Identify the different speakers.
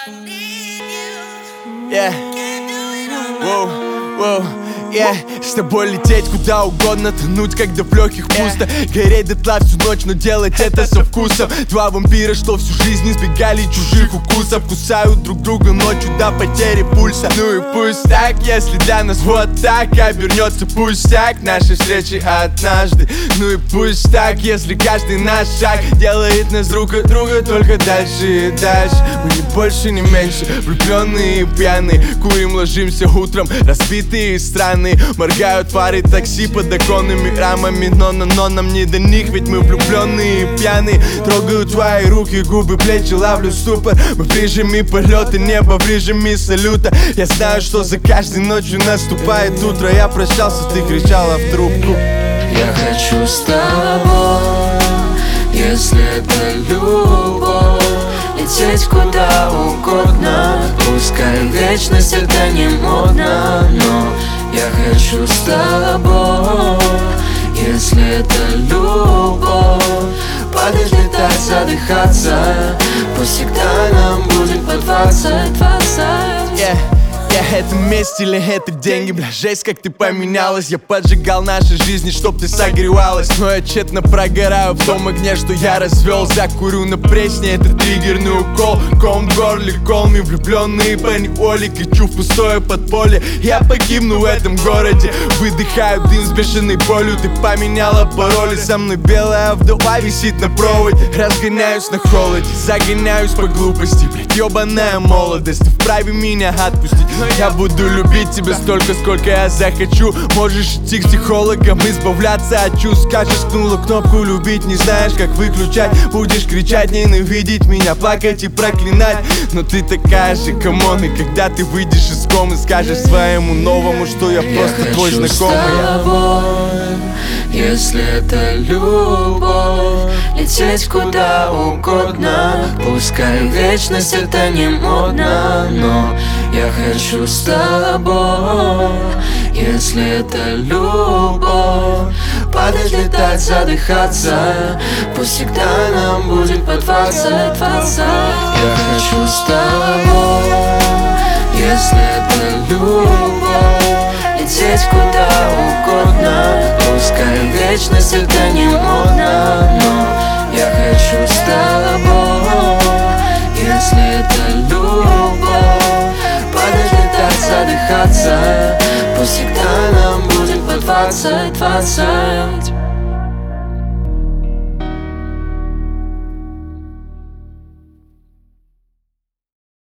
Speaker 1: Yeah. Воу, воу. С тобой лететь куда угодно, тонуть, когда в легких пусто, гореть дотла всю ночь, но делать это со вкусом. Два вампира, что всю жизнь избегали чужих укусов, кусают друг друга ночью до потери пульса. Ну и пусть так, если для нас вот так обернется пустяк нашей встречи однажды. Ну и пусть так, если каждый наш шаг делает нас друг от друга только дальше и дальше. Мы не больше, не меньше, влюбленные и пьяные, курим, ложимся утром, разбитые и странные. Моргают фары такси под оконными рамами, но нам не до них, ведь мы влюбленные и пьяные. Трогаю твои руки, губы, плечи, ловлю ступор. Мы в режиме полета, небо в режиме салюта. Я знаю, что за каждой ночью наступает утро. Я прощался, ты кричала в трубку.
Speaker 2: Я хочу с тобой, если это любовь, лететь куда угодно. Пускай вечность это не модно, но я хочу с тобой, если это любовь. Падать, летать, задыхаться, пусть всегда нам будет по 20.
Speaker 1: Это месть или это деньги, бля, жесть, как ты поменялась. Я поджигал наши жизни, чтоб ты согревалась, но я тщетно прогораю в том огне, что я развел. Закурю на пресне, это триггерный укол. Ком в горле, колми, влюбленные по неволе. Кричу в пустое подполье, я погибну в этом городе. Выдыхаю дым с бешеной болью. Ты поменяла пароли, со мной белая вдова висит на проводе. Разгоняюсь на холоде, загоняюсь по глупости, блядь, ёбаная молодость. Ты вправе меня отпустить, я буду любить тебя столько, сколько я захочу. Можешь идти к психологам, избавляться от чувств. Качествовала кнопку любить, не знаешь, как выключать. Будешь кричать, ненавидеть меня, плакать и проклинать. Но ты такая же, камон. И когда ты выйдешь из комы, скажешь своему новому, что я просто твой знакомый.
Speaker 2: Я хочу с тобой, если это любовь, лететь куда угодно. Пускай вечность это не модно, но я хочу с тобой, если это любовь. Падать, летать, задыхаться, пусть всегда нам будет по 20. Я хочу с тобой, если это любовь, лететь куда угодно. Пускай вечность это не модно, но я хочу с тобой, если это любовь. Падать, летать, задыхаться, пусть всегда нам будет по 20.